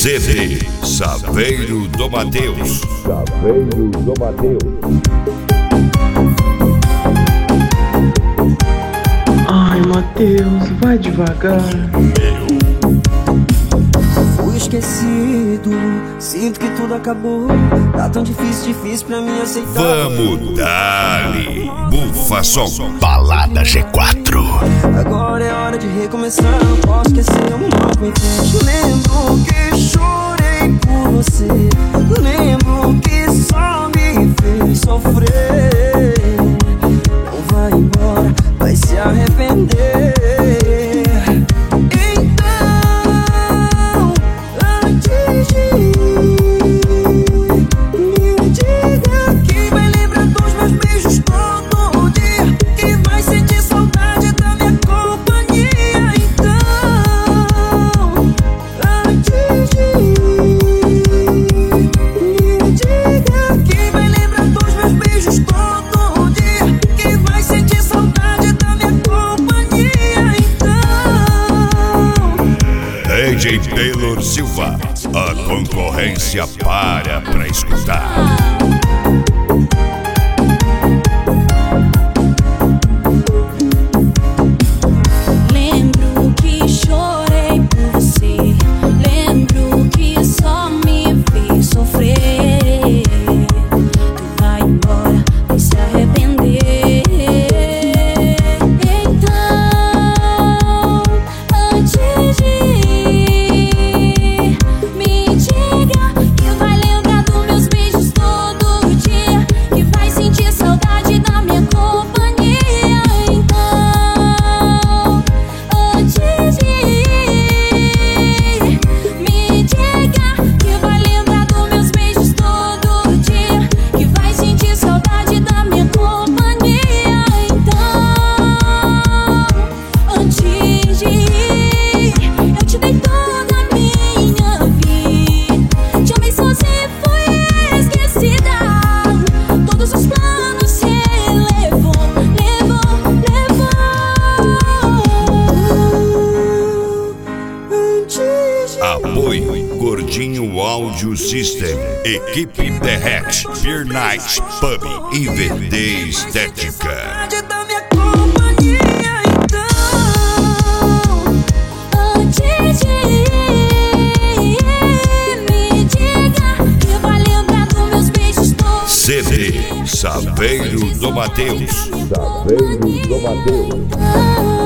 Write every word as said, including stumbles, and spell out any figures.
C D Saveiro do Mateus. Saveiro do Mateus. Ai, Mateus, vai devagar. Fui esquecido, sinto que tudo acabou. Tá tão difícil, difícil pra mim aceitar. Vamos dar-lhe Bufa Som. Balada G quatro. Agora é hora de recomeçar. Não posso esquecer o mal que me fez. Lembro que chorei por você. Lembro que só me fez sofrer. Não vai embora, vai se arrepender. D J Taylor Silva, a concorrência para pra escutar. Lembro que chorei por você. Lembro que só me fez sofrer. Tu vai embora, vai se arrepender. Então, antes de Apoio Gordinho Audio System, Equipe Derrete, Beer Night Pub e V D Estética. C D Saveiro do Mateus. Saveiro do Mateus.